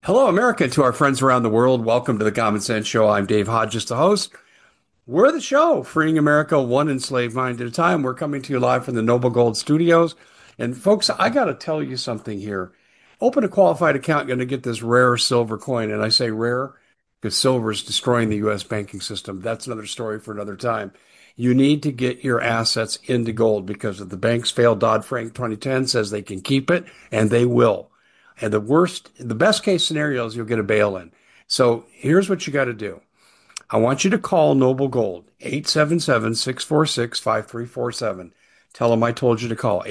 Hello, America, to our friends around the world. Welcome to the Common Sense Show. I'm Dave Hodges, the host. We're the show, freeing America one enslaved mind at a time. We're coming to you live from the Noble Gold Studios. And folks, I got to tell you something here. Open a qualified account, going to get this rare silver coin. And I say rare because silver is destroying the U.S. banking system. That's another story for another time. You need to get your assets into gold because if the banks fail, Dodd-Frank 2010 says they can keep it, and they will. And the best case scenario is you'll get a bail-in. So here's what you got to do. I want you to call Noble Gold, 877-646-5347. Tell them I told you to call,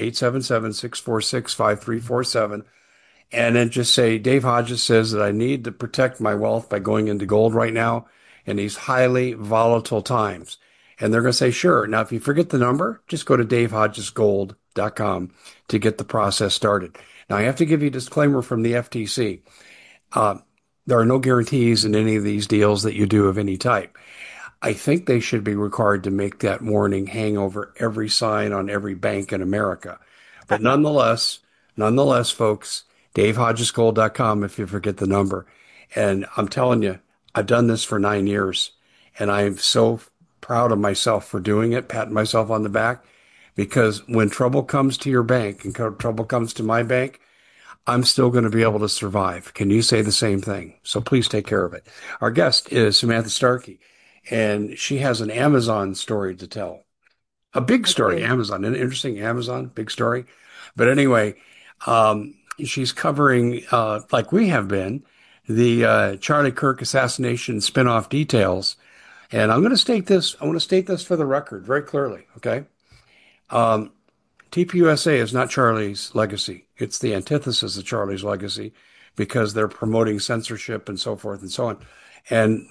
877-646-5347. And then just say, Dave Hodges says that I need to protect my wealth by going into gold right now in these highly volatile times. And they're going to say, sure. Now, if you forget the number, just go to davehodgesgold.com to get the process started. Now, I have to give you a disclaimer from the FTC. Uh, there are no guarantees in any of these deals that you do of any type. I think they should be required to make that warning hang over every sign on every bank in America. But nonetheless, folks, DaveHodgesGold.com if you forget the number. And I'm telling you, I've done this for 9 years, and I'm so proud of myself for doing it, patting myself on the back, because when trouble comes to your bank and trouble comes to my bank, I'm still going to be able to survive. Can you say the same thing? So please take care of it. Our guest is Samantha Starkey, and she has an Amazon story to tell. A big story, Okay. Amazon, an interesting Amazon, big story. But anyway, she's covering, like we have been, the Charlie Kirk assassination spinoff details. And I want to state this for the record very clearly, okay? Um, TPUSA is not Charlie's legacy. It's the antithesis of Charlie's legacy because they're promoting censorship and so forth and so on. And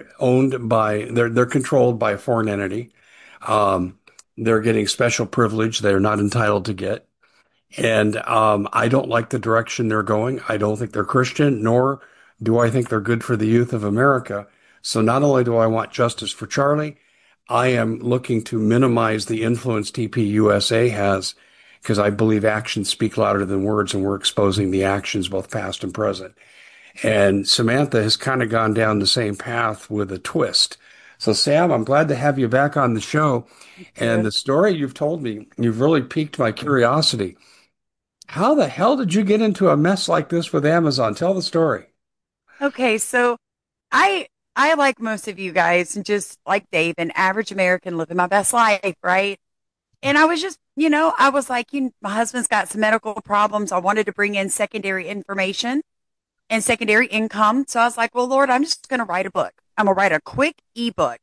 they're controlled by a foreign entity. Um, they're getting special privilege they're not entitled to get. And I don't like the direction they're going. I don't think they're Christian, nor do I think they're good for the youth of America. So not only do I want justice for Charlie, I am looking to minimize the influence TPUSA has because I believe actions speak louder than words, and we're exposing the actions, both past and present. And Samantha has kind of gone down the same path with a twist. So, Sam, I'm glad to have you back on the show. And Yeah. the story you've told me, you've really piqued my curiosity. How the hell did you get into a mess like this with Amazon? Tell the story. Okay, so I I like most of you guys and just like Dave, an average American living my best life, right? And I was just, I was like, my husband's got some medical problems. I wanted to bring in secondary information and secondary income. So I was like, well, Lord, I'm just going to write a book. I'm going to write a quick ebook,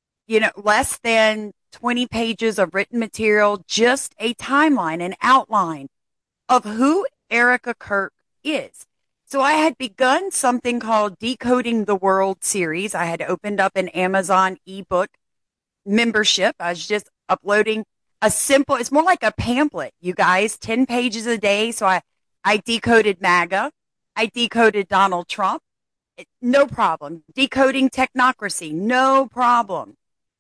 less than 20 pages of written material, just a timeline, an outline of who Erica Kirk is. So I had begun something called Decoding the World series. I had opened up an Amazon ebook membership. I was just uploading it's more like a pamphlet, you guys, 10 pages a day. So I decoded MAGA. I decoded Donald Trump. No problem. Decoding technocracy. No problem.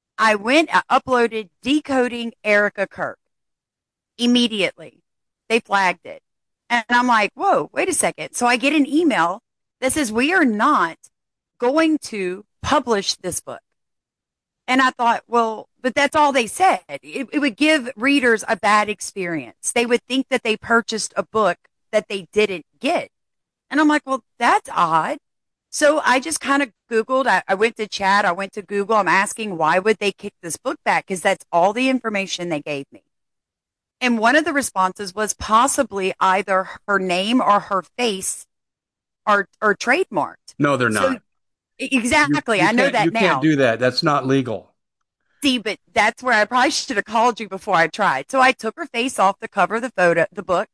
I uploaded Decoding Erica Kirk immediately. They flagged it. And I'm like, whoa, wait a second. So I get an email that says, we are not going to publish this book. And I thought, well, but that's all they said. It would give readers a bad experience. They would think that they purchased a book that they didn't get. And I'm like, well, that's odd. So I just kind of Googled. I went to chat. I went to Google. I'm asking, why would they kick this book back? Because that's all the information they gave me. And one of the responses was possibly either her name or her face are trademarked. No, they're So not. exactly, I know You that can't now. do that. That's not legal. See, but that's where I probably should have called you before I tried. So I took her face off the cover of the book.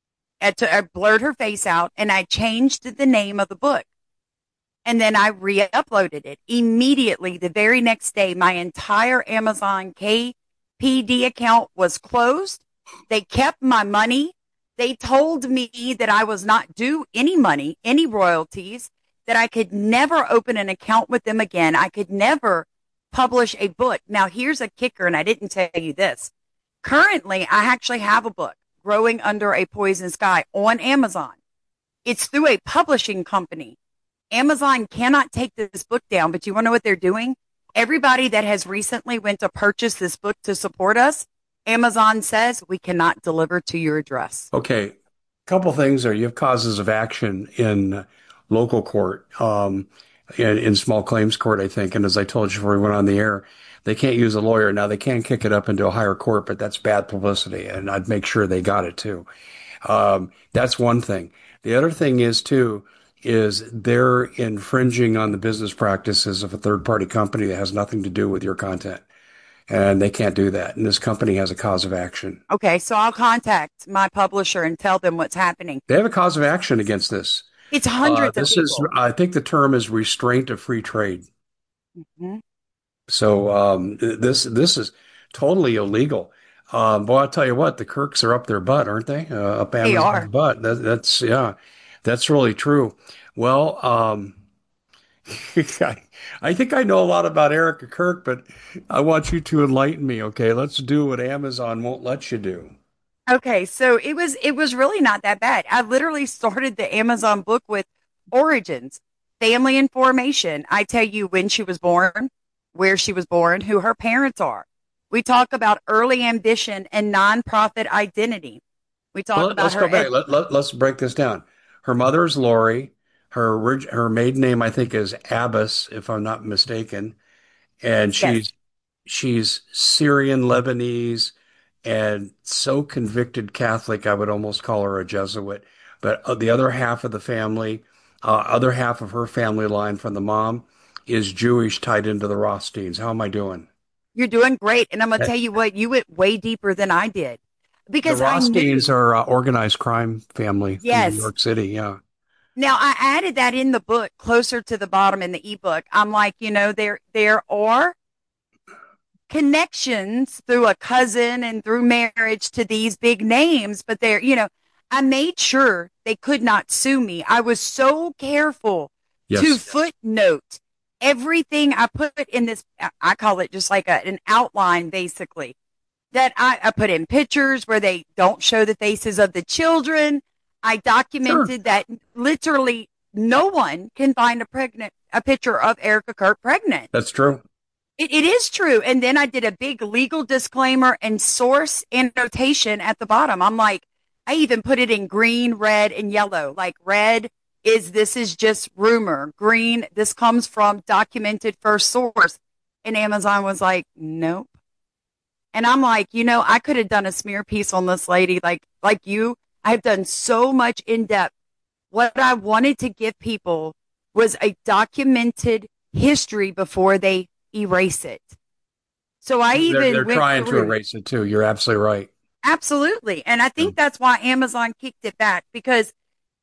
I blurred her face out and I changed the name of the book. And then I re-uploaded it immediately. The very next day, my entire Amazon KPD account was closed. They kept my money. They told me that I was not due any money, any royalties, that I could never open an account with them again. I could never publish a book. Now, here's a kicker, and I didn't tell you this. Currently, I actually have a book, Growing Under a Poison Sky, on Amazon. It's through a publishing company. Amazon cannot take this book down, but you want to know what they're doing? Everybody that has recently went to purchase this book to support us, Amazon says we cannot deliver to your address. Okay, couple things there. You have causes of action in local court, in small claims court, I think. And as I told you before we went on the air, they can't use a lawyer. Now they can kick it up into a higher court, but that's bad publicity. And I'd make sure they got it too. That's one thing. The other thing is too, is they're infringing on the business practices of a third party company that has nothing to do with your content. And they can't do that. And this company has a cause of action. Okay, so I'll contact my publisher and tell them what's happening. They have a cause of action against this. It's hundreds of This is, people. I think the term is restraint of free trade. Mhm. So this is totally illegal. Boy, I'll tell you what, the Kirks are up their butt, aren't they? Up They Amazon's are. butt. That's yeah, that's really true. Well, I think I know a lot about Erica Kirk, but I want you to enlighten me. Okay, let's do what Amazon won't let you do. Okay, so it was really not that bad. I literally started the Amazon book with origins, family information. I tell you when she was born, where she was born, who her parents are. We talk about early ambition and nonprofit identity. We talk Well, about let's go her back. Let's break this down. Her mother is Lori. Her maiden name, I think, is Abbas, if I'm not mistaken. And yes, she's Syrian Lebanese and so convicted Catholic, I would almost call her a Jesuit. But the other half of the family, other half of her family line from the mom is Jewish, tied into the Rothsteins. How am I doing? you're doing great. And I'm gonna Uh, tell you what, you went way deeper than I did. The Because I Rothsteins knew, are organized crime family from New yes. York City. Yeah. Now I added that in the book closer to the bottom in the ebook. I'm like, there are connections through a cousin and through marriage to these big names, but I made sure they could not sue me. I was so careful to Yes. footnote everything I put in this. I call it just like an outline, basically, that I put in pictures where they don't show the faces of the children. I Sure. documented that literally no one can find a picture of Erica Kirk pregnant. That's true. It is true. And then I did a big legal disclaimer and source annotation at the bottom. I'm like, I even put it in green, red, and yellow. Like red is this is just rumor. Green, this comes from documented first source. And Amazon was like, nope. And I'm like, I could have done a smear piece on this lady, like you. I've done so much in depth. What I wanted to give people was a documented history before they erase it. So I They're even went trying to through erase it too. You're absolutely right. absolutely. And I Yeah. think that's why Amazon kicked it back because,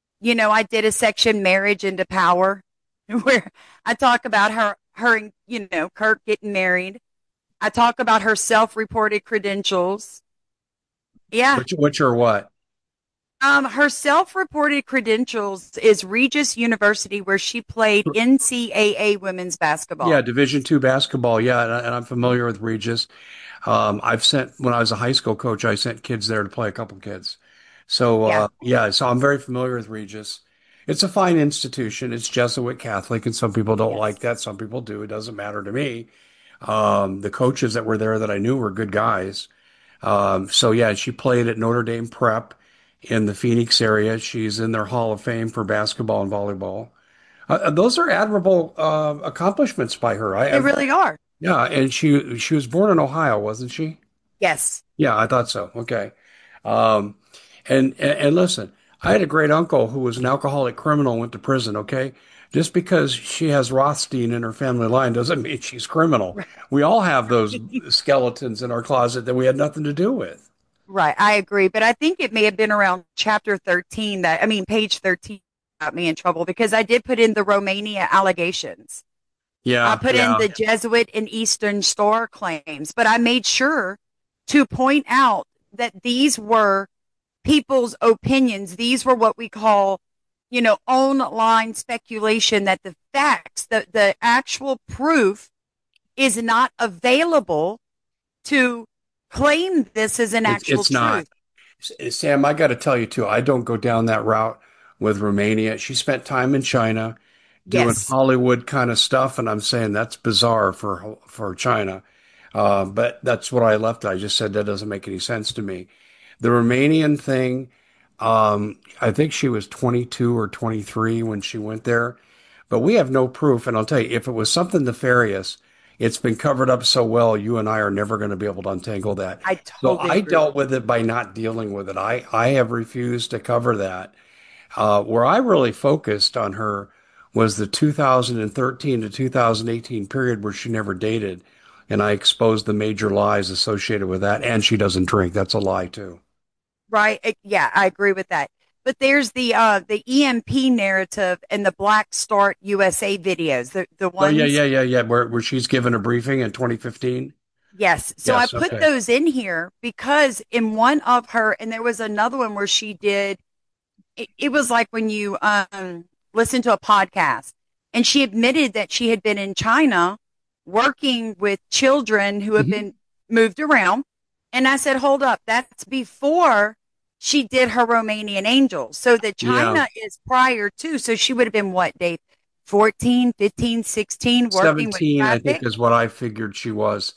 I did a section marriage into power where I talk about her, and, Kirk getting married. I talk about her self-reported credentials. Yeah. Which are what? Her self-reported credentials is Regis University, where she played NCAA women's Yeah, basketball. Division two basketball. Yeah, and I'm familiar with Regis. I've sent when I was a high school coach, I sent kids there to play a couple kids. So Yeah. yeah, so I'm very familiar with Regis. It's a fine institution. It's Jesuit Catholic, and some people don't like Yes. that. Some people do. It doesn't matter to me. The coaches that were there that I knew were good guys. So yeah, she played at Notre Dame Prep in the Phoenix area. She's in their Hall of Fame for basketball and volleyball. Those are admirable accomplishments by her. They really are. Yeah, and she was born in Ohio, wasn't she? Yes. Yeah, I thought so. Okay. Um, and listen, I had a great uncle who was an alcoholic criminal and went to prison. Okay, just because she has Rothstein in her family line doesn't mean she's criminal. We all have those skeletons in our closet that we had nothing to do with. Right. I agree. But I think it may have been around chapter 13 page 13 got me in trouble because I did put in the Romania allegations. I Yeah, put in yeah. the Jesuit and Eastern Star claims, but I made sure to point out that these were people's opinions. These were what we call, online speculation that the facts, the actual proof is not available to claim this as an actual It's not. truth. Sam, I got to tell you too, I don't go down that route with Romania. She spent time in China. doing Yes, Hollywood kind of stuff, and I'm saying that's bizarre for China. But that's what I left. I just said that doesn't make any sense to me. The Romanian thing, I think she was 22 or 23 when she went there, but we have no proof. And I'll tell you, if it was something nefarious, it's been covered up so well, you and I are never going to be able to untangle that. I So totally I agree. dealt with it by not dealing with it. I have refused to cover that. Where I really focused on her was the 2013 to 2018 period where she never dated. And I exposed the major lies associated with that. And she doesn't drink. That's a lie, too. Right? Yeah, I agree with that. But there's the EMP narrative and the Black Start USA videos. The Oh, yeah, ones. yeah, yeah, yeah. Where she's given a briefing in 2015. Yes. So I Yes, put okay. those in here because in one of her, and there was another one where she did, it was like when you listen to a podcast, and she admitted that she had been in China working with children who have Hmm. been moved around. And I said, hold up, that's before she did her Romanian Angels. So the Yeah. China is prior to. So she would have been what, Dave? 14, 15, 16, working with 17, I think, traffic. is what I figured she was.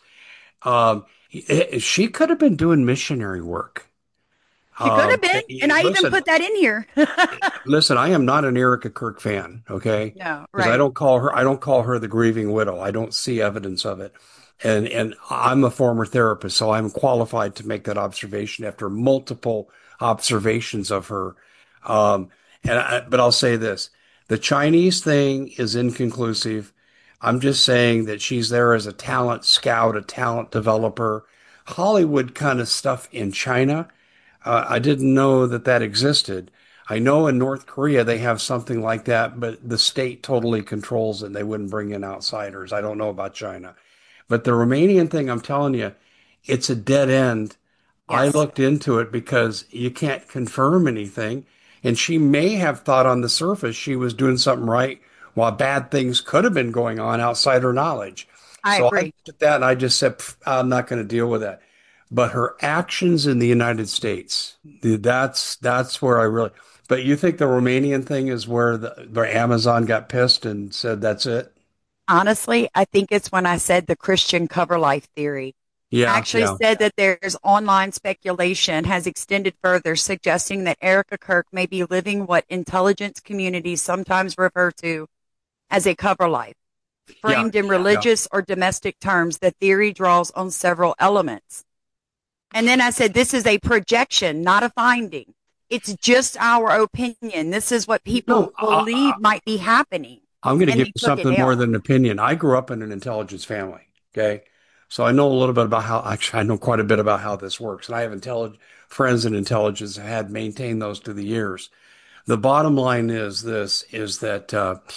She could have been doing missionary work. She could have been. And I even Listen, put that in here. listen, I am not an Erica Kirk fan, okay? No, Because right. I don't call her the grieving widow. I don't see evidence of it. And I'm a former therapist, so I'm qualified to make that observation after multiple observations of her. Um, but I'll say this, the Chinese thing is inconclusive. I'm just saying that she's there as a talent scout, a talent developer, Hollywood kind of stuff in China. I didn't know that that existed. I know in North Korea they have something like that, but the state totally controls it and they wouldn't bring in outsiders. I don't know about China. But the Romanian thing, I'm telling you, it's a dead end. I Yes, looked into it because you can't confirm anything. And she may have thought on the surface she was doing something right while bad things could have been going on outside her knowledge. I So I agree. looked at that and I just said, "Pff, I'm not going to deal with that." But her actions in the United States, that's where I really. But you think the Romanian thing is where Amazon got pissed and said that's it? Honestly, I think it's when I said the Christian cover life theory. I Yeah, actually yeah, said that there's online speculation has extended further, suggesting that Erica Kirk may be living what intelligence communities sometimes refer to as a cover life. yeah, Framed in yeah. religious or domestic terms, the theory draws on several elements. And then I said, this is a projection, not a finding. It's just our opinion. This is what No, people believe might be happening. I'm going to And give they you took it something more ill. than an opinion. I grew up in an intelligence family. Okay. So I know a little bit about how, actually, I know quite a bit about how this works. And I have friends in intelligence that had maintained those through the years. The bottom line is this, is that,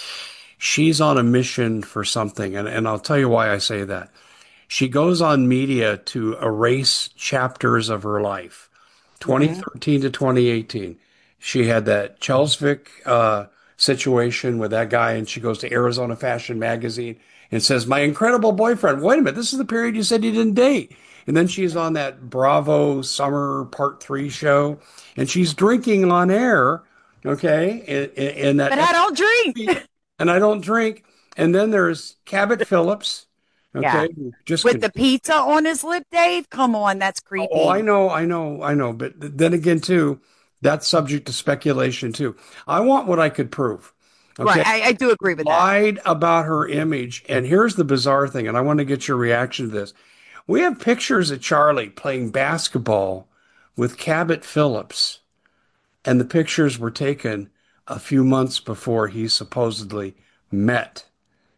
she's on a mission for something. And I'll tell you why I say that. She goes on media to erase chapters of her life. Mm-hmm. 2013 to 2018. She had that Chelsvik situation with that guy, and she goes to Arizona Fashion Magazine and says, "My incredible boyfriend." Wait a minute, this is the period you said you didn't date. And then she's on that Bravo Summer Part 3 show, and she's drinking on air, okay, in that But I don't FCC, drink. and I don't drink. And then there's Cabot Phillips, Yeah. okay, who just With can. the pizza on his lip, Dave? Come on, that's Oh, I creepy. know, I know, I know. But then again, too, that's subject to speculation, too. I want what I could prove. Right. Okay. I do agree with that. Lied about her image. And here's the bizarre thing, and I want to get your reaction to this. We have pictures of Charlie playing basketball with Cabot Phillips, and the pictures were taken a few months before he supposedly met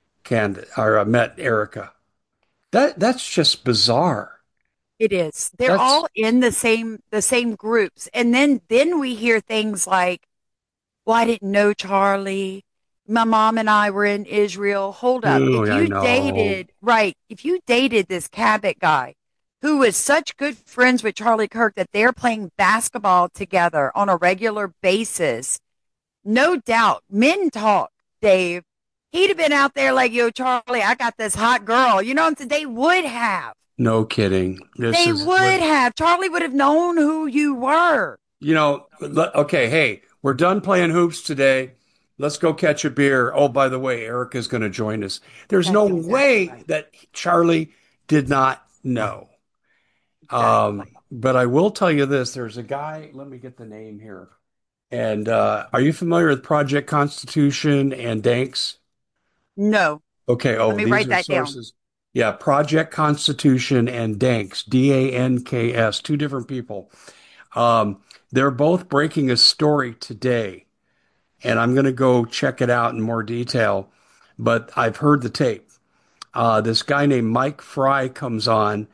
met Erica. That's just bizarre. It is. They're That's all in the same groups. And then we hear things like, well, I didn't know Charlie. My mom and I were in Israel. Hold up. oh, If I you know. dated, right, if you dated this Cabot guy who was such good friends with Charlie Kirk that they're playing basketball together on a regular basis, no doubt, men talk, Dave. He'd have been out there like, yo, Charlie, I got this hot girl. You know what I'm saying? They would have. No kidding. This They is what, would have. Charlie would have known who you were. okay, hey, we're done playing hoops today. Let's go catch a beer. Oh, by the way, Erica's going to join us. There's no That's exactly way right. that Charlie did not know. Exactly. But I will tell you this, there's a guy, let me get the name here. And are you familiar with Project Constitution and Danks? No, Okay, let oh, me these write are that down. sources. Yeah, Project Constitution and Danks, Danks, two different people. Um, they're both breaking a story today, and I'm going to go check it out in more detail. But I've heard the tape. This guy named Mike Fry comes on,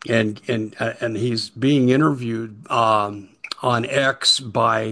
and he's being interviewed on X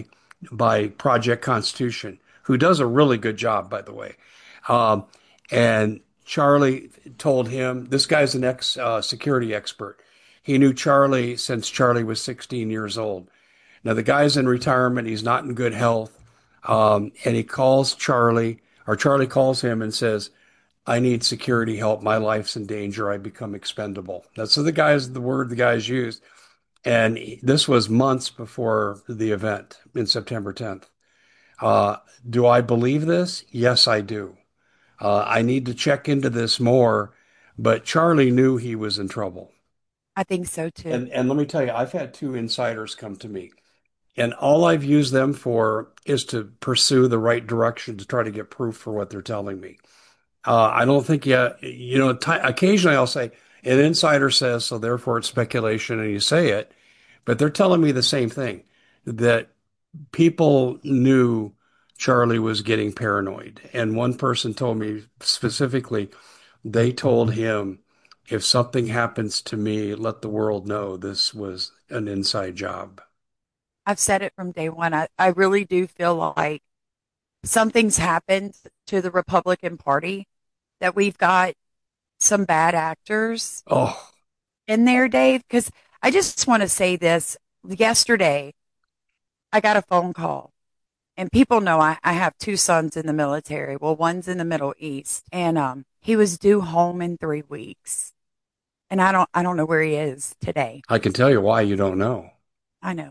by Project Constitution, who does a really good job, by the way. Um, and Charlie told him, this guy's an ex security expert. He knew Charlie since Charlie was 16 years old. Now the guy's in retirement. He's not in good health. And he calls Charlie, or Charlie calls him and says, I need security help. My life's in danger. I become expendable. That's the word the guys used. And this was months before the event in September 10th. Uh, do I believe this? Yes, I do. I need to check into this more, but Charlie knew he was in trouble. I think so too. And let me tell you, I've had two insiders come to me, and all I've used them for is to pursue the right direction to try to get proof for what they're telling me. I don't think occasionally I'll say an insider says, so therefore it's speculation, and you say it, but they're telling me the same thing, that people knew Charlie was getting paranoid. And one person told me specifically, they told him, if something happens to me, let the world know this was an inside job. I've said it from day one. I really do feel like something's happened to the Republican Party, that we've got some bad actors Oh, in there, Dave. Because I just want to say this. Yesterday, I got a phone call, and people know I have two sons in the military. Well, one's in the Middle East, and he was due home in 3 weeks. And I don't know where he is today. I can tell you why you don't know. I know.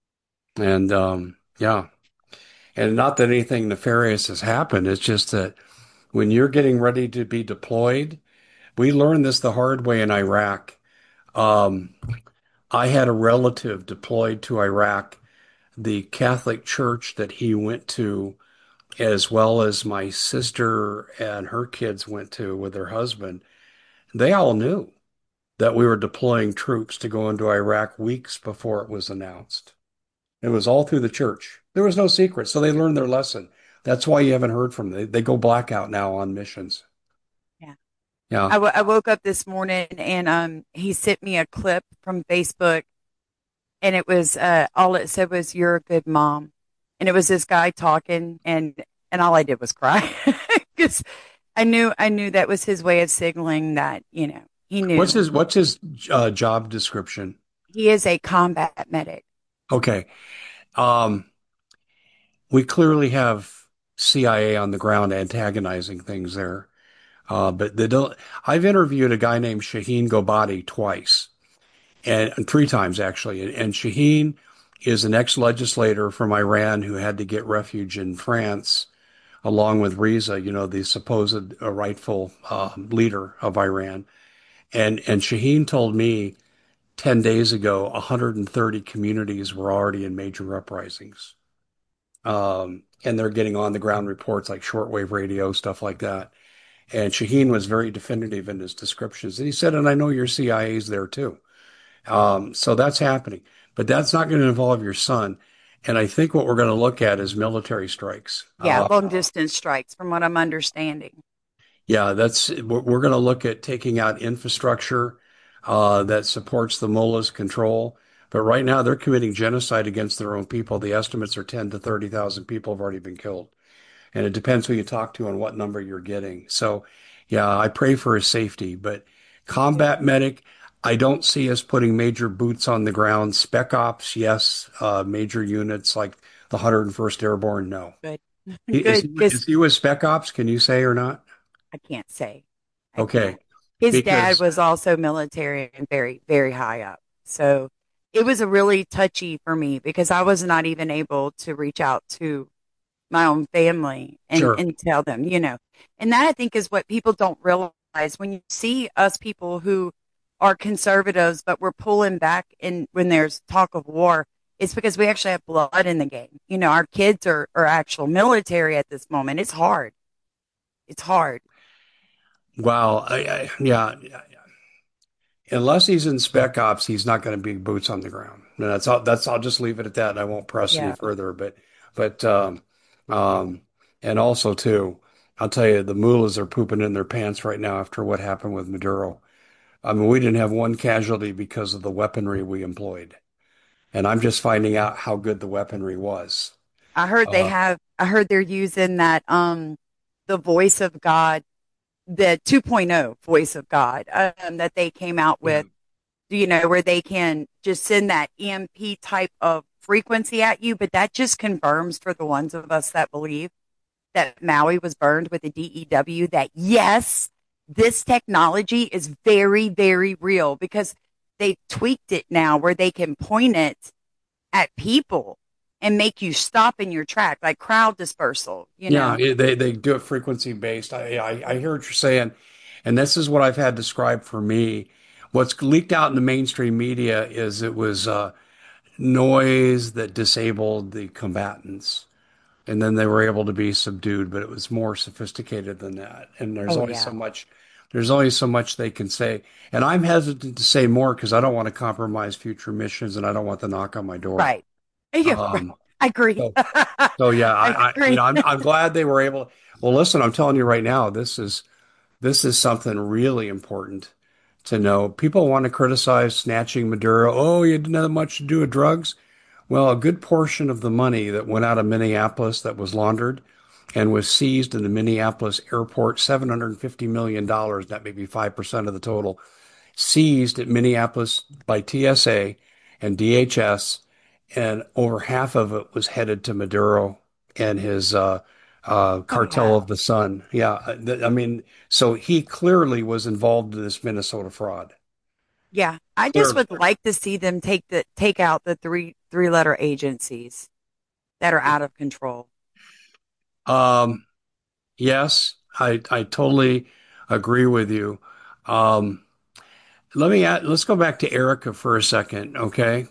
And yeah, and not that anything nefarious has happened. It's just that when you're getting ready to be deployed, we learned this the hard way in Iraq. Um, I had a relative deployed to Iraq. The Catholic church that he went to, as well as my sister and her kids went to with her husband, they all knew that we were deploying troops to go into Iraq weeks before it was announced. It was all through the church. There was no secret, so they learned their lesson. That's why you haven't heard from them. They go blackout now on missions. Yeah. Yeah, I woke up this morning, and he sent me a clip from Facebook, and it was all it said was "You're a good mom," and it was this guy talking, and all I did was cry because I knew that was his way of signaling that he knew what's his job description? he is a combat medic. Okay. Um, we clearly have CIA on the ground antagonizing things there. But they don't. I've interviewed a guy named Shaheen Gobadi twice, and three times actually. And Shaheen is an ex-legislator from Iran who had to get refuge in France, along with Reza, the supposed rightful leader of Iran. And Shaheen told me 10 days ago, 130 communities were already in major uprisings. And they're getting on the ground reports like shortwave radio, stuff like that. And Shaheen was very definitive in his descriptions. And he said, and I know your CIA's there too. So that's happening. But that's not going to involve your son. And I think what we're going to look at is military strikes. Yeah, long distance strikes, from what I'm understanding. Yeah, we're going to look at taking out infrastructure that supports the mullahs' control. But right now, they're committing genocide against their own people. The estimates are 10 to 30,000 people have already been killed. And it depends who you talk to and what number you're getting. So, yeah, I pray for his safety. But Me too. combat medic, I don't see us putting major boots on the ground. Spec ops, yes. Major units like the 101st Airborne, no. Good, Is good, because is he with spec ops? Can you say or not? I can't say. I Okay, can't. His dad because was also military and very, very high up. So it was a really touchy for me because I was not even able to reach out to my own family Sure. and tell them, you know. And that I think is what people don't realize when you see us people who are conservatives, but we're pulling back in when there's talk of war. It's because we actually have blood in the game. You know, our kids are actual military at this moment. It's hard. It's hard. Wow. Yeah. Unless he's in Spec Ops, he's not going to be boots on the ground. And that's all. I'll just leave it at that. I won't press any Yeah. further. But, um, and also too, I'll tell you, the mullahs are pooping in their pants right now after what happened with Maduro. I mean, we didn't have one casualty because of the weaponry we employed, and I'm just finding out how good the weaponry was. Uh, I heard they're using that, the voice of God, the 2.0 voice of God, that they came out yeah, with, you know, where they can just send that EMP type of frequency at you. But that just confirms for the ones of us that believe that Maui was burned with a DEW that yes, this technology is very, very real because they've tweaked it now where they can point it at people and make you stop in your track, like crowd dispersal, you yeah, know. they do it frequency based. I hear what you're saying, and this is what I've had described for me. What's leaked out in the mainstream media is it was noise that disabled the combatants, and then they were able to be subdued, but it was more sophisticated than that. And Oh yeah. there's only so much they can say. And I'm hesitant to say more because I don't want to compromise future missions and I don't want the knock on my door. Right. Yeah, right. Um, I agree. so, so yeah, I agree. I'm glad they were able. Well, listen, I'm telling you right now, this is something really important to know. People want to criticize snatching Maduro. Oh, you didn't have much to do with drugs. Well, a good portion of the money that went out of Minneapolis that was laundered and was seized in the Minneapolis airport, $750 million, that may be 5% of the total, seized at Minneapolis by TSA and DHS, and over half of it was headed to Maduro and his Oh cartel of yeah. the Sun. Yeah, I mean, so he clearly was involved in this Minnesota fraud. Yeah. I just Clearly. would like to see them take out the three letter agencies that are out of control. Um, yes, I totally agree with you. Um, let's go back to Erica for a second, okay?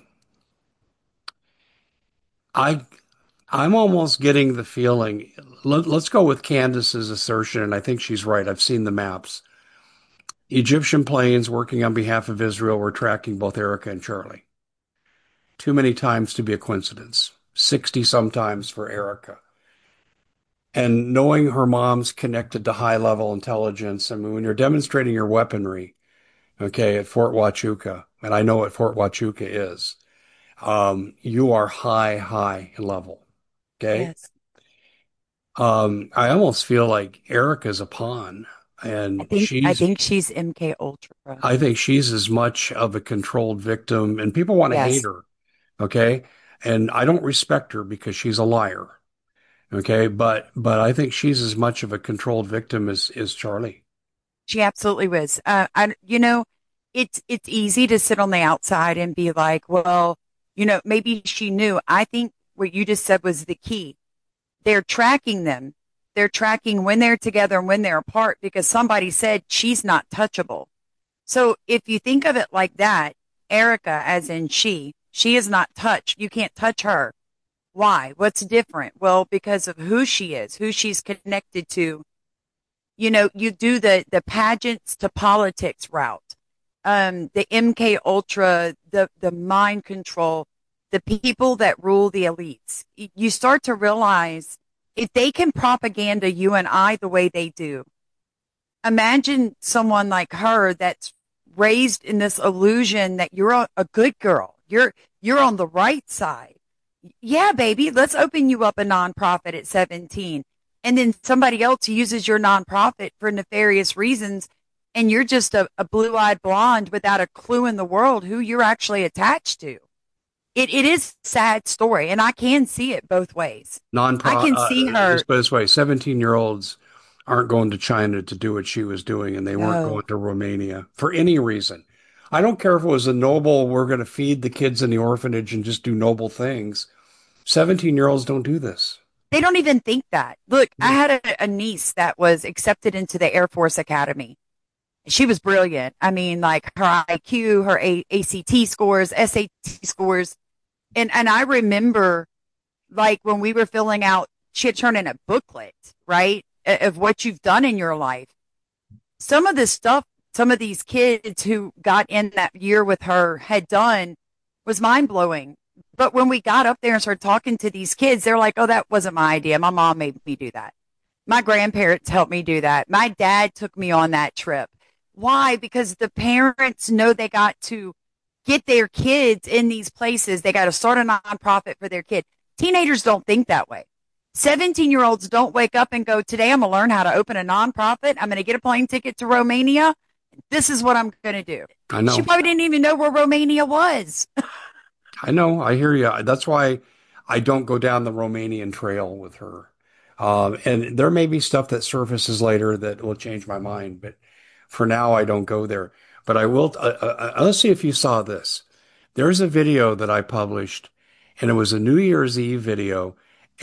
I I'm almost getting the feeling. Let's go with Candace's assertion, and I think she's right. I've seen the maps. Egyptian planes working on behalf of Israel were tracking both Erica and Charlie. Too many times to be a coincidence. 60 sometimes for Erica. And knowing her mom's connected to high level intelligence, I mean, when you're demonstrating your weaponry, okay, at Fort Huachuca, and I know what Fort Huachuca is, you are high level. Okay. Yes. I almost feel like Erica's a pawn, and I think she's MK Ultra. I think she's as much of a controlled victim, and people want to hate Yes. her. Okay. And I don't respect her because she's a liar. Okay. But I think she's as much of a controlled victim as Charlie. She absolutely was. You know, it's easy to sit on the outside and be like, well, you know, maybe she knew. I think what you just said was the key. They're tracking them. They're tracking when they're together and when they're apart because somebody said she's not touchable. So if you think of it like that, Erica, as in she is not touched. You can't touch her. Why? What's different? Well, because of who she is, who she's connected to. You know, you do the pageants to politics route, the MK Ultra, the mind control, the people that rule the elites. You start to realize if they can propaganda you and I the way they do, imagine someone like her that's raised in this illusion that you're a good girl. You're on the right side. Yeah, baby, let's open you up a nonprofit at 17. And then somebody else uses your nonprofit for nefarious reasons. And you're just a blue eyed blonde without a clue in the world who you're actually attached to. It is a sad story. And I can see it both ways. I Non-pro, can see her. just put it this way, 17-year-olds aren't going to China to do what she was doing, and they weren't No, going to Romania for any reason. I don't care if it was a noble, we're going to feed the kids in the orphanage and just do noble things. 17-year-olds don't do this. They don't even think that. Look, I Yeah. had a niece that was accepted into the Air Force Academy. She was brilliant. I mean, like her IQ, her ACT scores, SAT scores. And I remember like when we were filling out, she had turned in a booklet, right? Of what you've done in your life. Some of this stuff, some of these kids who got in that year with her had done was mind blowing. But when we got up there and started talking to these kids, they're like, oh, that wasn't my idea. My mom made me do that. My grandparents helped me do that. My dad took me on that trip. Why? Because the parents know they got to get their kids in these places. They got to start a nonprofit for their kid. Teenagers don't think that way. 17-year-olds don't wake up and go, today I'm going to learn how to open a nonprofit. I'm going to get a plane ticket to Romania. This is what I'm going to do. I She know. probably didn't even know where Romania was. I know. I hear you. That's why I don't go down the Romanian trail with her. And there may be stuff that surfaces later that will change my mind, but for now, I don't go there. But I will. Let's see if you saw this. There's a video that I published, and it was a New Year's Eve video,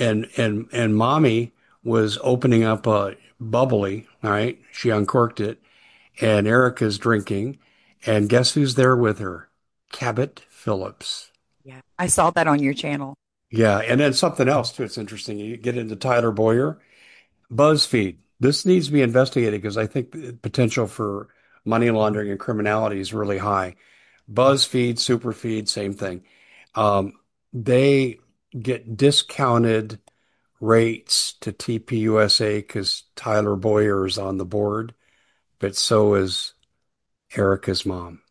and mommy was opening up a bubbly. All right, she uncorked it, and Erica's drinking, and guess who's there with her? Cabot Phillips. Yeah. I saw that on your channel. Yeah, and then something else too. It's interesting. You get into Tyler Boyer, BuzzFeed. This needs to be investigated because I think the potential for money laundering and criminality is really high. BuzzFeed, Superfeed, same thing. Um, they get discounted rates to TPUSA because Tyler Boyer is on the board, but so is Erica's mom.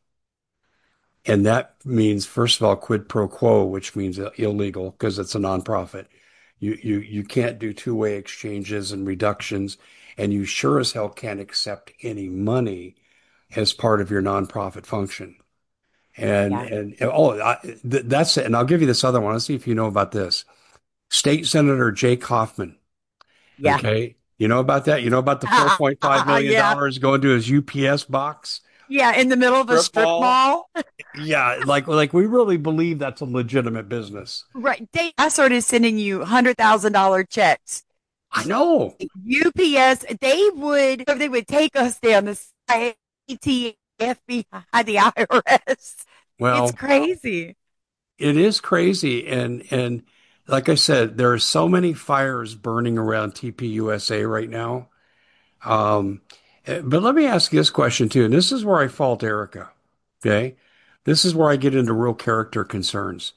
And that means, first of all, quid pro quo, which means illegal because it's a nonprofit. You can't do two-way exchanges and reductions, and you sure as hell can't accept any money as part of your nonprofit function. Yeah. That's it. And I'll give you this other one. Let's see if you know about this. State Senator Jake Hoffman. Yeah. Okay. You know about that? You know about the $4.5 million Yeah. dollars going to his UPS box? Yeah. In the middle of a Strip strip mall? mall. Yeah, like we really believe that's a legitimate business. Right. I started sending you $100,000 checks. I know. UPS, they would take us down the AT, FBI, the IRS. It's Well, crazy. it is crazy, and like I said, there are so many fires burning around TPUSA right now. Um, but let me ask you this question too, and this is where I fault Erica. Okay, this is where I get into real character concerns.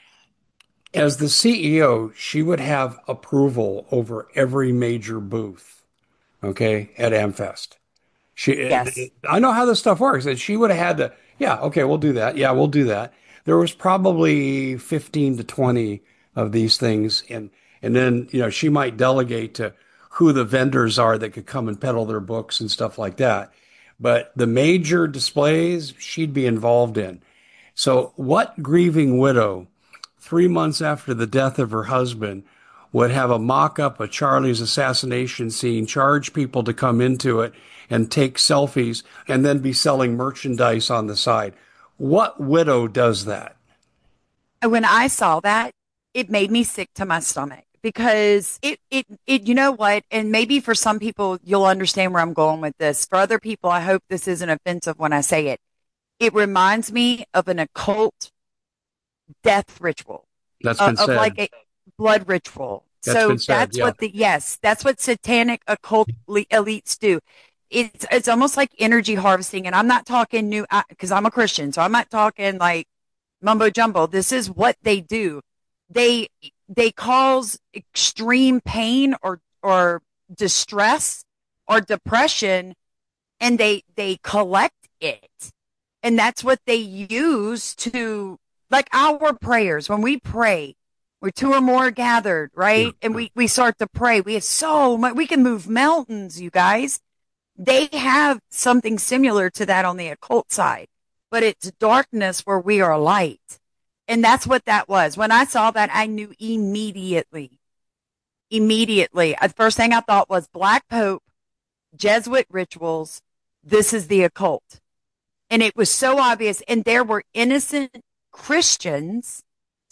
As the CEO, she would have approval over every major booth, okay, at AmFest. Yes. I know how this stuff works. And she would have had to, yeah, okay, we'll do that. Yeah, we'll do that. There was probably 15 to 20 of these things. And then, she might delegate to who the vendors are that could come and peddle their books and stuff like that. But the major displays she'd be involved in. So what grieving widow, 3 months after the death of her husband, would have a mock-up of Charlie's assassination scene, charge people to come into it and take selfies, and then be selling merchandise on the side? What widow does that? When I saw that, it made me sick to my stomach because you know what? And maybe for some people, you'll understand where I'm going with this. For other people, I hope this isn't offensive when I say it. It reminds me of an occult death ritual, That's been of said. like a blood ritual. That's been So said. Yeah. that's what satanic occult elites do. It's almost like energy harvesting. And I'm not talking new, because I'm a Christian. So I'm not talking like mumbo jumbo. This is what they do. They, they cause extreme pain or distress or depression, and they collect it. And that's what they use to, like our prayers. When we pray, we're two or more gathered, Yeah. right? And we start to pray. We have so much, we can move mountains, you guys. They have something similar to that on the occult side, but it's darkness where we are light. And that's what that was. When I saw that, I knew immediately. Immediately. The first thing I thought was Black Pope, Jesuit rituals. This is the occult. And it was so obvious. And there were innocent Christians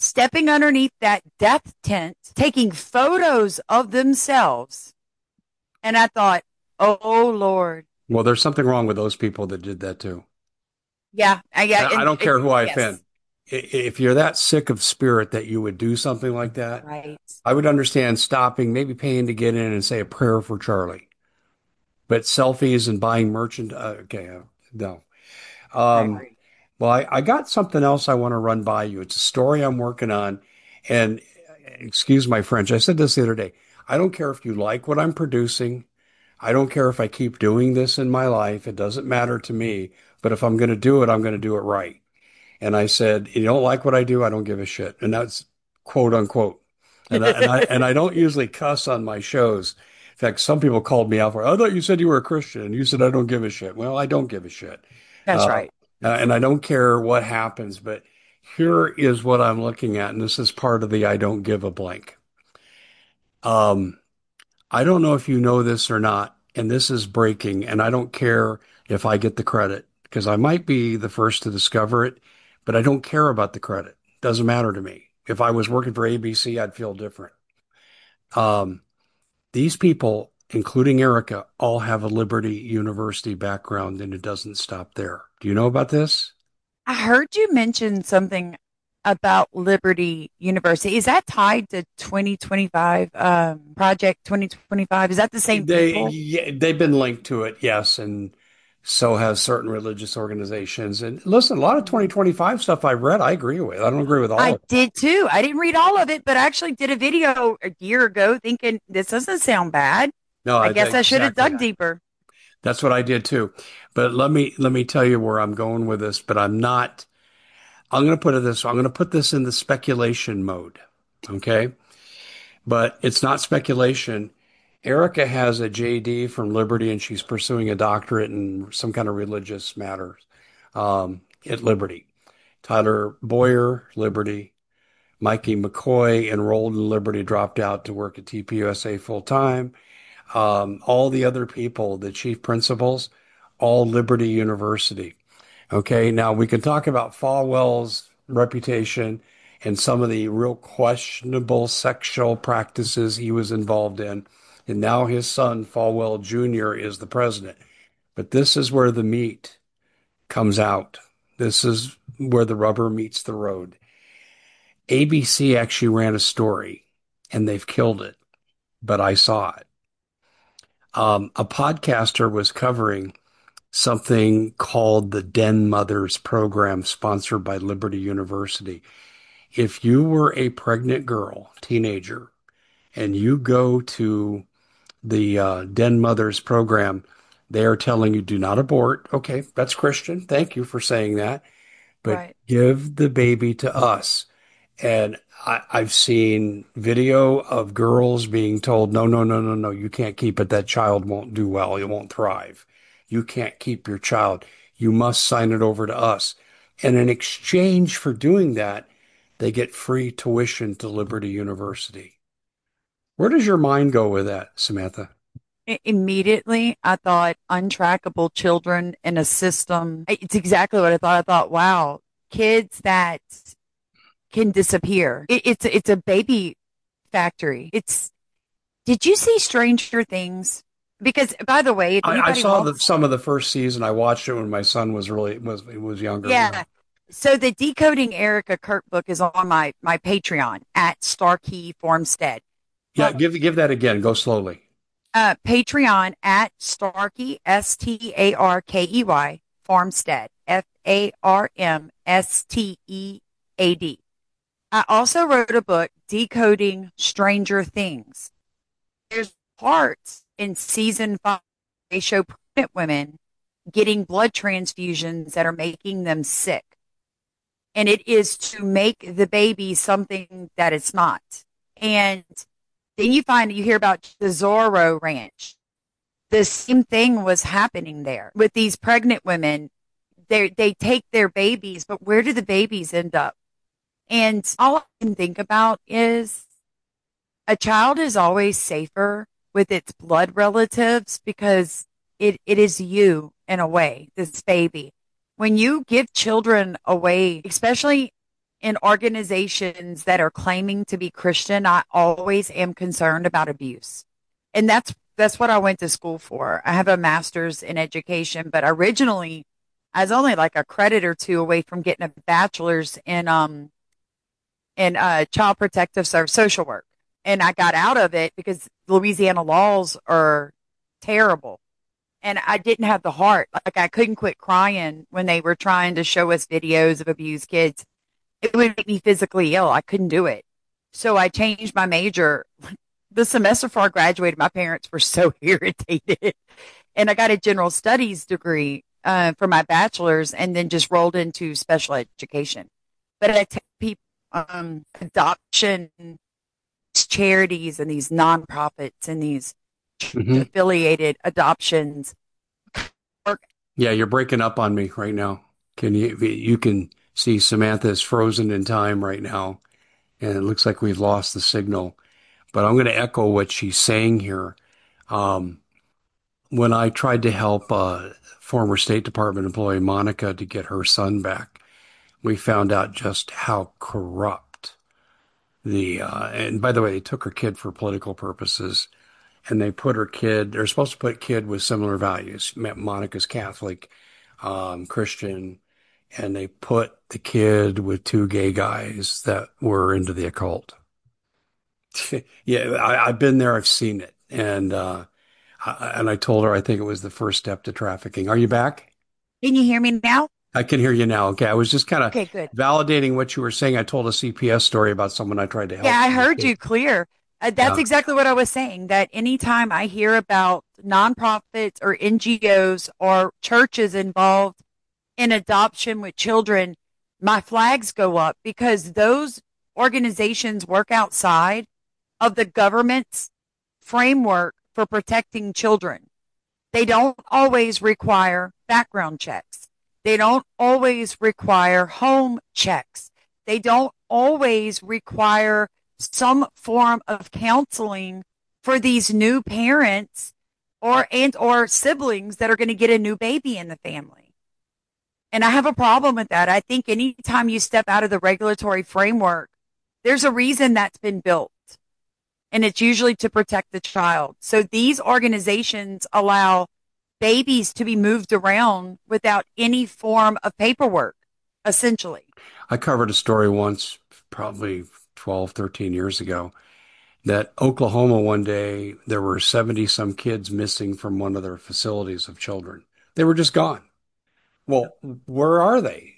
stepping underneath that death tent, taking photos of themselves. And I thought, oh Lord. Well, there's something wrong with those people that did that too. Yeah. Yeah. I don't care who I offend. Yes. If you're that sick of spirit that you would do something like that, Right. I would understand stopping, maybe paying to get in and say a prayer for Charlie. But selfies and buying merchant, okay, no. I Um, agree. well, I got something else I want to run by you. It's a story I'm working on. And excuse my French, I said this the other day. I don't care if you like what I'm producing. I don't care if I keep doing this in my life. It doesn't matter to me. But if I'm going to do it, I'm going to do it right. And I said, you don't like what I do? I don't give a shit. And that's quote unquote. And I don't usually cuss on my shows. In fact, some people called me out for, I thought you said you were a Christian and you said I don't give a shit. Well, I don't give a shit. That's Uh, right. and I don't care what happens, but here is what I'm looking at. And this is part of the I don't give a blank. Um, I don't know if you know this or not, and this is breaking, and I don't care if I get the credit because I might be the first to discover it, but I don't care about the credit. Doesn't matter to me. If I was working for ABC, I'd feel different. Um, these people, including Erica, all have a Liberty University background, and it doesn't stop there. Do you know about this? I heard you mention something about Liberty University. Is that tied to 2025, Project 2025? Is that the same people? Yeah, they've been linked to it, yes, and so has certain religious organizations. And listen, a lot of 2025 stuff I've read, I agree with. I don't agree with all I of it. did too. I didn't read all of it, but I actually did a video a year ago thinking this doesn't sound bad. No, I guess I should have exactly. dug deeper. That's what I did too. But let me tell you where I'm going with this, but I'm not. I'm going to put it this. I'm going to put this in the speculation mode. Okay? But it's not speculation. Erica has a JD from Liberty and she's pursuing a doctorate in some kind of religious matters at Liberty. Tyler Boyer, Liberty. Mikey McCoy enrolled in Liberty, dropped out to work at TPUSA full time. All the other people, the chief principals, all Liberty University. Okay, now we can talk about Falwell's reputation and some of the real questionable sexual practices he was involved in. And now his son, Falwell Jr., is the president. But this is where the meat comes out. This is where the rubber meets the road. ABC actually ran a story and they've killed it, but I saw it. A podcaster was covering something called the Den Mothers program sponsored by Liberty University. If you were a pregnant girl, teenager, and you go to the Den Mothers program, they are telling you do not abort. Okay, that's Christian. Thank you for saying that. But Right. give the baby to us. And I've seen video of girls being told, no, no, no, no, no, you can't keep it. That child won't do well. It won't thrive. You can't keep your child. You must sign it over to us. And in exchange for doing that, they get free tuition to Liberty University. Where does your mind go with that, Samantha? Immediately, I thought untrackable children in a system. It's exactly what I thought. I thought, wow, kids that can disappear. It's a baby factory. It's Did you see Stranger Things? Because by the way, if I anybody saw wants, some of the first season. I watched it when my son was younger. Yeah. yeah. So the Decoding Erica Kirk book is on my Patreon at Starkey Formstead. Yeah, Well, give that again. Go slowly. Patreon at Starkey Starkey Farmstead Farmstead. I also wrote a book decoding Stranger Things. There's parts in season 5 they show pregnant women getting blood transfusions that are making them sick, and it is to make the baby something that it's not. And then you hear about the Zorro Ranch. The same thing was happening there with these pregnant women. They take their babies, but where do the babies end up? And all I can think about is a child is always safer with its blood relatives because it is you in a way, this baby. When you give children away, especially in organizations that are claiming to be Christian, I always am concerned about abuse. And that's what I went to school for. I have a master's in education, but originally I was only like a credit or two away from getting a bachelor's in child protective service social work. And I got out of it because Louisiana laws are terrible. And I didn't have the heart. Like I couldn't quit crying when they were trying to show us videos of abused kids. It would make me physically ill. I couldn't do it. So I changed my major. The semester before I graduated, my parents were so irritated. And I got a general studies degree for my bachelor's and then just rolled into special education. But I tell people adoption charities and these nonprofits and these Hmm. affiliated adoptions work. Yeah, you're breaking up on me right now. You can see Samantha is frozen in time right now, and it looks like we've lost the signal. But I'm going to echo what she's saying here. Um, when I tried to help former State Department employee Monica to get her son back, we found out just how corrupt and by the way, they took her kid for political purposes, and they put her kid, they're supposed to put kid with similar values. Monica's Catholic, Christian, and they put the kid with two gay guys that were into the occult. Yeah, I've been there, I've seen it. And I told her I think it was the first step to trafficking. Are you back? Can you hear me now? I can hear you now. Okay. I was just kind of Okay, good. validating what you were saying. I told a CPS story about someone I tried to Yeah, help. I heard you clear. That's Yeah. exactly what I was saying. That anytime I hear about nonprofits or NGOs or churches involved in adoption with children, my flags go up because those organizations work outside of the government's framework for protecting children. They don't always require background checks. They don't always require home checks. They don't always require some form of counseling for these new parents or siblings that are going to get a new baby in the family. And I have a problem with that. I think anytime you step out of the regulatory framework, there's a reason that's been built, and it's usually to protect the child. So these organizations allow babies to be moved around without any form of paperwork, essentially. I covered a story once, probably 12, 13 years ago, that Oklahoma one day there were 70 some kids missing from one of their facilities of children. They were just gone. Well, where are they?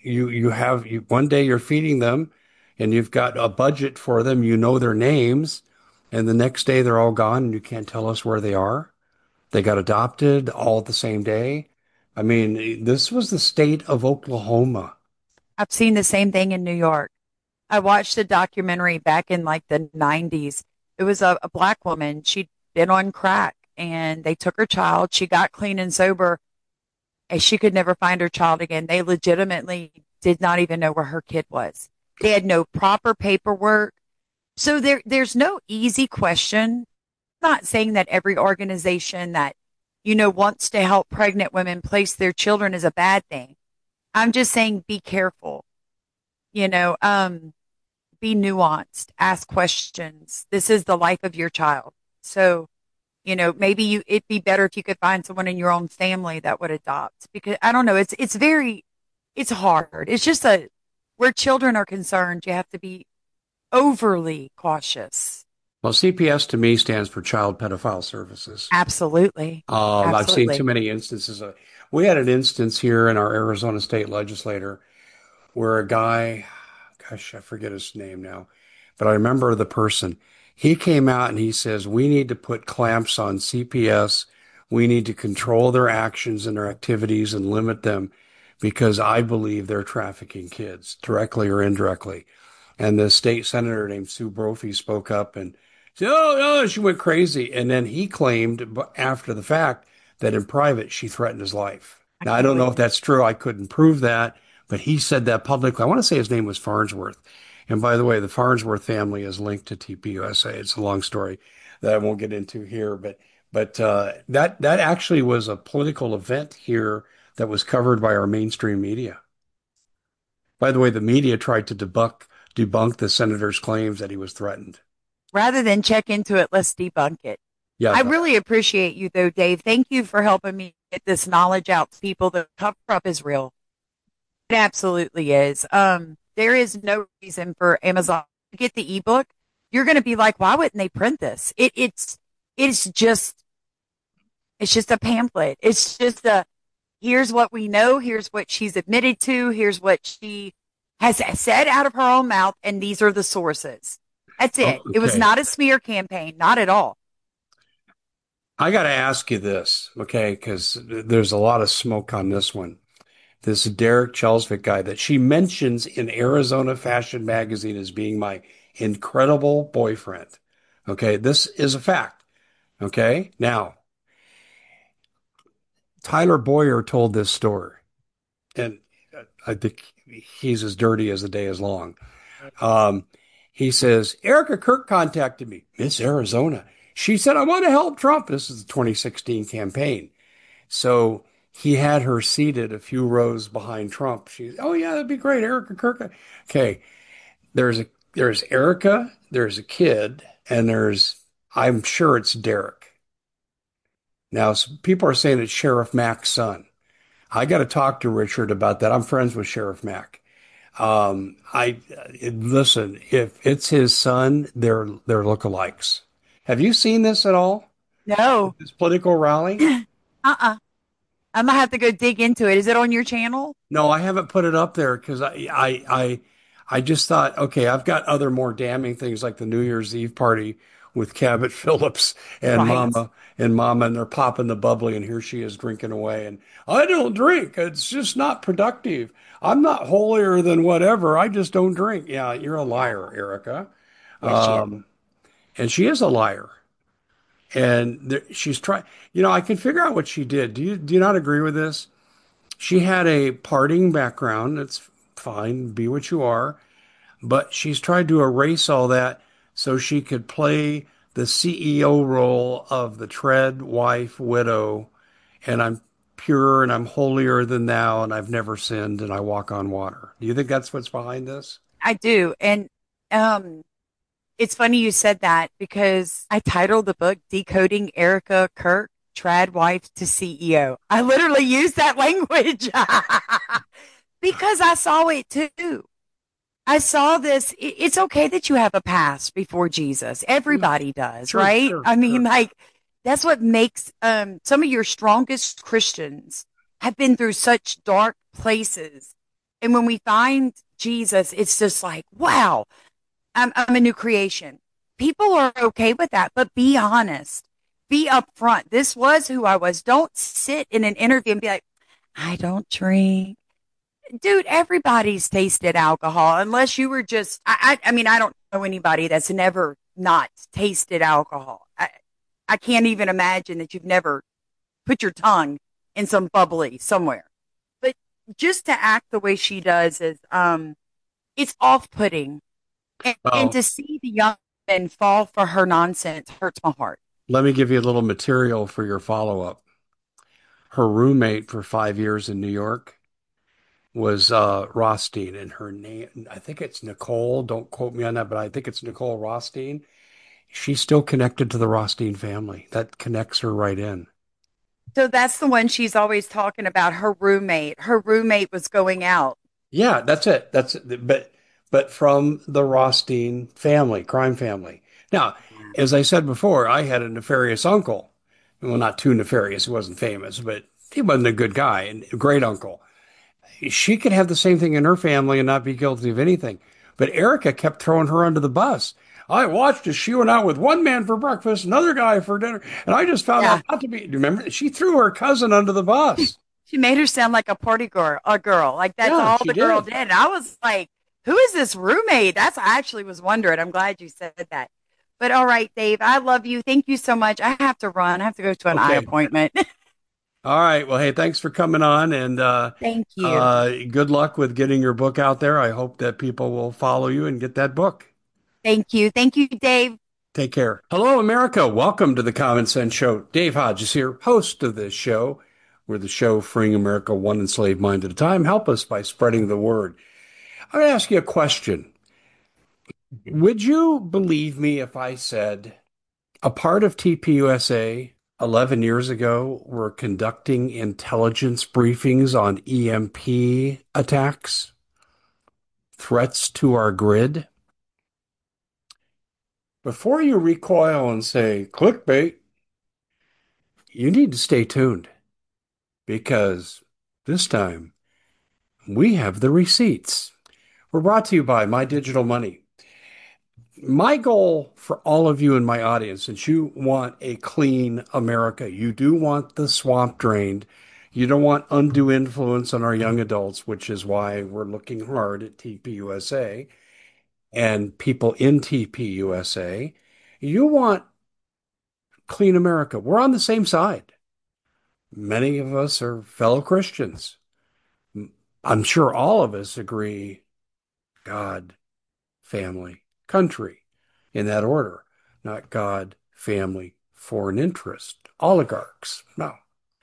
One day you're feeding them and you've got a budget for them, you know their names, and the next day they're all gone and you can't tell us where they are. They got adopted all at the same day. I mean, this was the state of Oklahoma. I've seen the same thing in New York. I watched a documentary back in like the 90s. It was a black woman. She'd been on crack and they took her child. She got clean and sober and she could never find her child again. They legitimately did not even know where her kid was. They had no proper paperwork. So there's no easy question. I'm not saying that every organization that, wants to help pregnant women place their children is a bad thing. I'm just saying be careful, you know, um, be nuanced, ask questions. This is the life of your child. So, maybe it'd be better if you could find someone in your own family that would adopt because I don't know. It's hard. It's just where children are concerned, you have to be overly cautious. Well, CPS to me stands for Child Pedophile Services. Absolutely. I've seen too Absolutely. many instances of, we had an instance here in our Arizona state legislator where a guy, gosh, I forget his name now, but I remember the person. He came out and he says, we need to put clamps on CPS. We need to control their actions and their activities and limit them because I believe they're trafficking kids directly or indirectly. And the state senator named Sue Brophy spoke up and said, oh, no, she went crazy. And then he claimed after the fact that in private, she threatened his life. I Now, I can't don't know believe if it. that's true. I couldn't prove that, but he said that publicly. I want to say his name was Farnsworth. And by the way, the Farnsworth family is linked to TPUSA. It's a long story that I won't get into here, but that actually was a political event here that was covered by our mainstream media. By the way, the media tried to debunk debunk the senator's claims that he was threatened. Rather than check into it, let's debunk it. Yeah, I really appreciate you, though, Dave. Thank you for helping me get this knowledge out to people. The cover up is real. It absolutely is. There is no reason for Amazon to get the ebook. You're going to be like, why wouldn't they print this? It's it's just a pamphlet. It's just here's what we know. Here's what she's admitted to. Here's what she has said out of her own mouth. And these are the sources. That's oh, it. It was okay. not a smear campaign, not at all. I got to ask you this, okay? Because there's a lot of smoke on this one. This Derek Chelsvik guy that she mentions in Arizona Fashion Magazine as being my incredible boyfriend. Okay, this is a fact. Okay, now Tyler Boyer told this story, and I think he's as dirty as the day is long. Um, he says, Erica Kirk contacted me, Miss Arizona. She said, I want to help Trump. This is the 2016 campaign. So he had her seated a few rows behind Trump. She's, oh yeah, that'd be great, Erica Kirk. Okay, there's Erica, there's a kid, and I'm sure it's Derek. Now, people are saying it's Sheriff Mack's son. I got to talk to Richard about that. I'm friends with Sheriff Mack. I listen, if it's his son, they're lookalikes. Have you seen this at all? No. This political rally? Uh-uh. I'm gonna have to go dig into it. Is it on your channel? No, I haven't put it up there because I just thought, okay, I've got other more damning things like the New Year's Eve party with Cabot Phillips Right. and Mama, and they're popping the bubbly, and here she is drinking away. And I don't drink. It's just not productive. I'm not holier than whatever. I just don't drink. Yeah, you're a liar, Erica. Yes, she is. Um, and she is a liar. And she's trying, I can figure out what she did. Do you not agree with this? She had a partying background. That's fine. Be what you are. But she's tried to erase all that so she could play the CEO role of the tread wife widow. And I'm pure and I'm holier than thou and I've never sinned and I walk on water. Do you think that's what's behind this? I do. And um it's funny you said that because I titled the book Decoding Erica Kirk, Trad Wife to CEO. I literally used that language because I saw it too. I saw this. It's okay that you have a past before Jesus. Yeah, Everybody does, sure, right? sure, I mean, sure. like, that's what makes some of your strongest Christians have been through such dark places. And when we find Jesus, it's just like, wow, I'm a new creation. People are okay with that, but be honest, be upfront. This was who I was. Don't sit in an interview and be like, I don't drink. Dude, everybody's tasted alcohol unless you were just, I mean, I don't know anybody that's never not tasted alcohol. I can't even imagine that you've never put your tongue in some bubbly somewhere. But just to act the way she does is, it's off putting. And Well, to see the young men fall for her nonsense hurts my heart. let me give you a little material for your follow-up. Her roommate for 5 years in New York was Rothstein, and her name, I think it's Nicole. Don't quote me on that, but I think it's Nicole Rothstein. She's still connected to the Rothstein family. That connects her right in. So that's the one she's always talking about, her roommate. Her roommate was going out. Yeah, that's it. That's it. But from the Rothstein family, crime family. Now, as I said before, I had a nefarious uncle. Well, not too nefarious. He wasn't famous, but he wasn't a good guy and a great uncle. She could have the same thing in her family and not be guilty of anything. But Erica kept throwing her under the bus. I watched as she went out with one man for breakfast, another guy for dinner, and I just found Yeah. out not to be. Do you remember? She threw her cousin under the bus. She made her sound like a party girl, a girl. Like that's Yeah, all she the girl did. did. And I was like, who is this roommate? I actually was wondering. I'm glad you said that. But all right, Dave, I love you. Thank you so much. I have to run. I have to go to an eye Okay. appointment. All right. Well, hey, thanks for coming on, and Thank you. good luck with getting your book out there. I hope that people will follow you and get that book. Thank you. Thank you, Dave. Take care. Hello, America. Welcome to the Common Sense Show. Dave Hodges here, host of this show. We're the show freeing America one enslaved mind at a time. Help us by spreading the word. I'm going to ask you a question. Would you believe me if I said a part of TPUSA 11 years ago were conducting intelligence briefings on EMP attacks, threats to our grid? Before you recoil and say clickbait, you need to stay tuned because this time we have the receipts. We're brought to you by My Digital Money. My goal for all of you in my audience, since you want a clean America, you do want the swamp drained, you don't want undue influence on our young adults, which is why we're looking hard at TPUSA and people in TPUSA. You want clean America. We're on the same side. Many of us are fellow Christians. I'm sure all of us agree God, family, country, in that order, not God, family, foreign interest, oligarchs. No.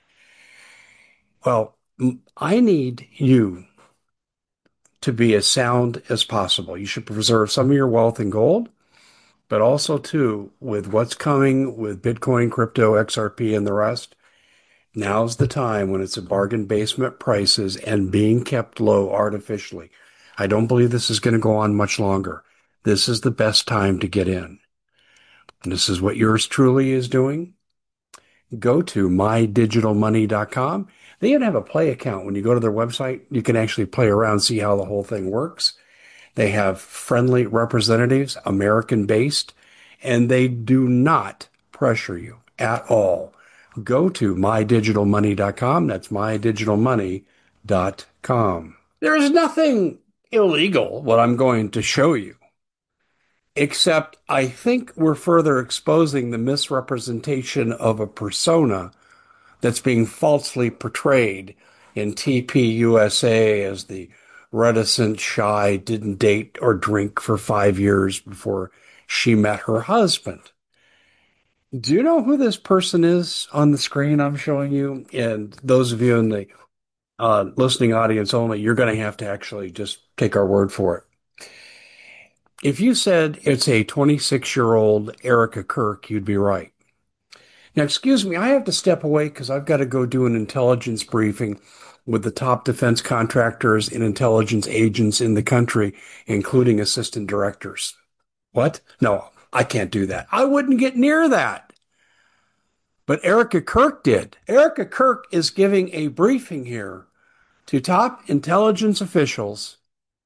Well, I need you to be as sound as possible. You should preserve some of your wealth in gold, but also, too, with what's coming with Bitcoin, crypto, XRP, and the rest. Now's the time when it's a bargain basement prices and being kept low artificially. I don't believe this is going to go on much longer. This is the best time to get in. And this is what yours truly is doing. Go to mydigitalmoney.com. They even have a play account. When you go to their website, you can actually play around, see how the whole thing works. They have friendly representatives, American based, and they do not pressure you at all. Go to mydigitalmoney.com. That's mydigitalmoney.com. There's nothing illegal, what I'm going to show you, except I think we're further exposing the misrepresentation of a persona that's being falsely portrayed in TPUSA as the reticent, shy, didn't date or drink for 5 years before she met her husband. Do you know who this person is on the screen I'm showing you? And those of you in the listening audience only, you're going to have to actually just take our word for it. If you said it's a 26-year-old Erica Kirk, you'd be right. Now, excuse me, I have to step away because I've got to go do an intelligence briefing with the top defense contractors and intelligence agents in the country, including assistant directors. What? No, I can't do that. I wouldn't get near that. But Erica Kirk did. Erica Kirk is giving a briefing here to top intelligence officials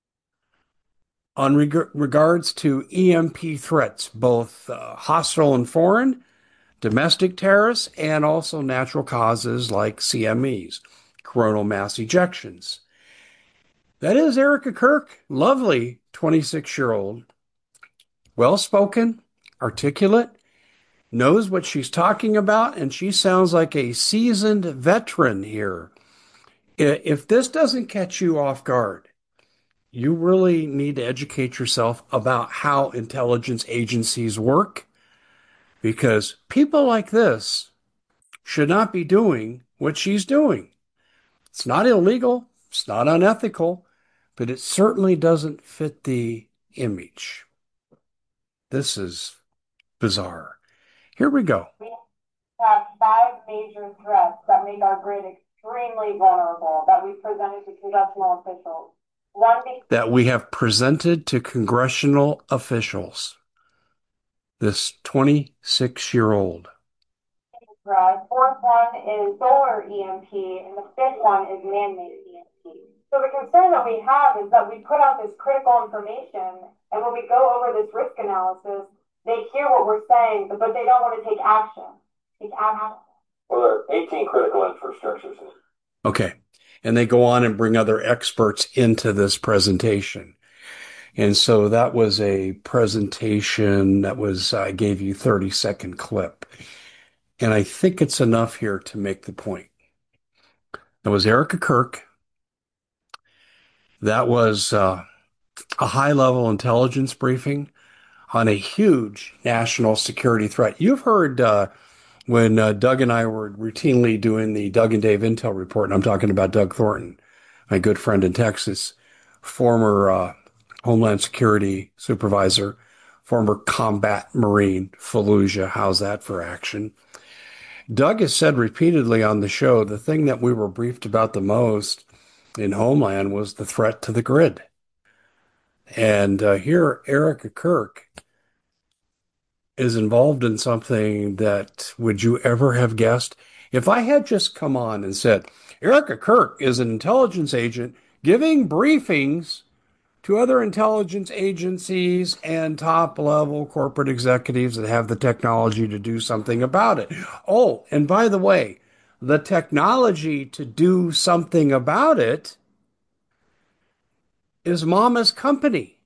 on regards to EMP threats, both hostile and foreign, domestic terrorists, and also natural causes like CMEs, coronal mass ejections. That is Erica Kirk, lovely 26-year-old, well-spoken, articulate, knows what she's talking about, and she sounds like a seasoned veteran here. If this doesn't catch you off guard, you really need to educate yourself about how intelligence agencies work, because people like this should not be doing what she's doing. It's not illegal, it's not unethical, but it certainly doesn't fit the image. This is bizarre. Here we go. We have five major threats that make our grid extremely vulnerable that we presented to congressional officials. That we have presented to congressional officials. This 26-year-old. Fourth one is solar EMP, and the fifth one is man-made EMP. So the concern that we have is that we put out this critical information, and when we go over this risk analysis, they hear what we're saying, but they don't want to take action. Well, there are 18 critical infrastructures. Okay. And they go on and bring other experts into this presentation. And so that was a presentation that was, I gave you 30-second clip. And I think it's enough here to make the point. That was Erica Kirk. That was a high-level intelligence briefing on a huge national security threat. You've heard when Doug and I were routinely doing the Doug and Dave Intel report, and I'm talking about Doug Thornton, my good friend in Texas, former Homeland Security supervisor, former combat Marine, Fallujah. How's that for action? Doug has said repeatedly on the show the thing that we were briefed about the most in Homeland was the threat to the grid. And here, Erica Kirk is involved in something that would you ever have guessed? If I had just come on and said, Erica Kirk is an intelligence agent giving briefings to other intelligence agencies and top level corporate executives that have the technology to do something about it. Oh, and by the way, the technology to do something about it is Mama's company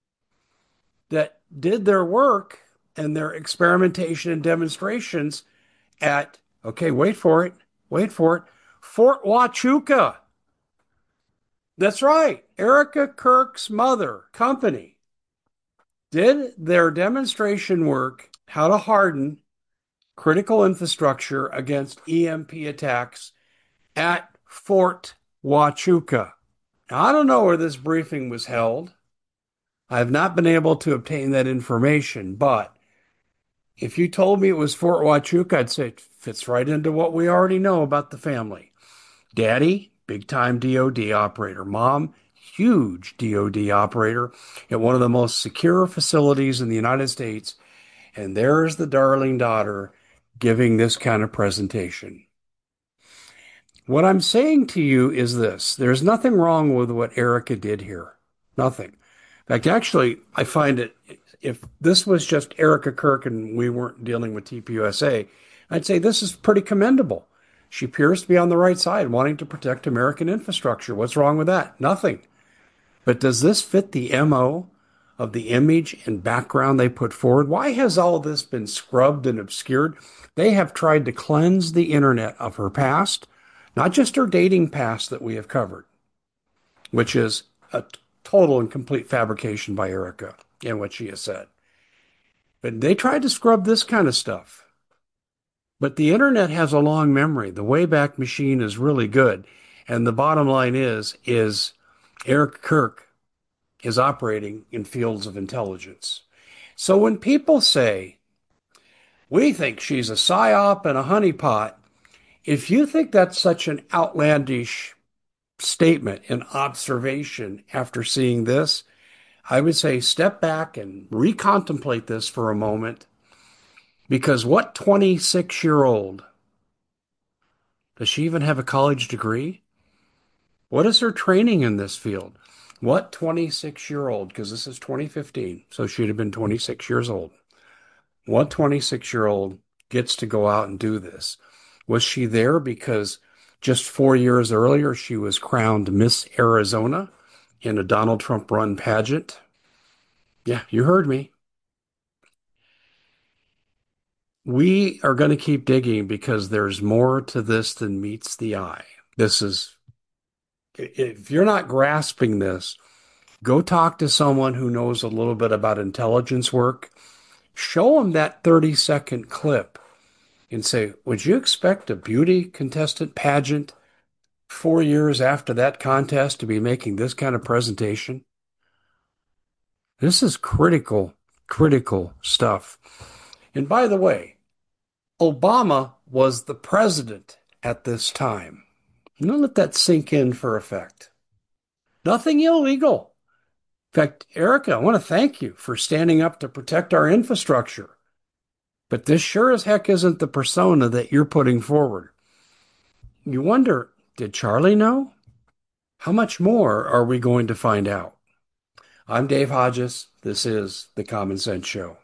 that did their work and their experimentation and demonstrations at, okay, wait for it, Fort Huachuca. That's right. Erica Kirk's mother company did their demonstration work, how to harden critical infrastructure against EMP attacks at Fort Huachuca. Now, I don't know where this briefing was held. I have not been able to obtain that information, but if you told me it was Fort Huachuca, I'd say it fits right into what we already know about the family. Daddy, big-time DoD operator. Mom, huge DoD operator at one of the most secure facilities in the United States. And there's the darling daughter giving this kind of presentation. What I'm saying to you is this. There's nothing wrong with what Erica did here. Nothing. In fact, actually, I find it, if this was just Erica Kirk and we weren't dealing with TPUSA, I'd say this is pretty commendable. She appears to be on the right side, wanting to protect American infrastructure. What's wrong with that? Nothing. But does this fit the MO of the image and background they put forward? Why has all of this been scrubbed and obscured? They have tried to cleanse the internet of her past, not just her dating past that we have covered, which is a total and complete fabrication by Erica in what she has said. But they tried to scrub this kind of stuff. But the internet has a long memory. The Wayback Machine is really good. And the bottom line is Eric Kirk is operating in fields of intelligence. So when people say, we think she's a psyop and a honeypot, if you think that's such an outlandish statement and observation after seeing this, I would say step back and recontemplate this for a moment. Because what 26-year-old, does she even have a college degree? What is her training in this field? What 26-year-old, because this is 2015, so she'd have been 26 years old. What 26-year-old gets to go out and do this? Was she there because just 4 years earlier she was crowned Miss Arizona in a Donald Trump run pageant? Yeah, you heard me. We are going to keep digging because there's more to this than meets the eye. This is, if you're not grasping this, go talk to someone who knows a little bit about intelligence work. Show them that 30-second clip and say, would you expect a beauty contestant pageant 4 years after that contest to be making this kind of presentation? This is critical stuff. And by the way, Obama was the president at this time. I'm going to let that sink in for effect. Nothing illegal. In fact, Erica, I want to thank you for standing up to protect our infrastructure. But this sure as heck isn't the persona that you're putting forward. You wonder, did Charlie know? How much more are we going to find out? I'm Dave Hodges. This is The Common Sense Show.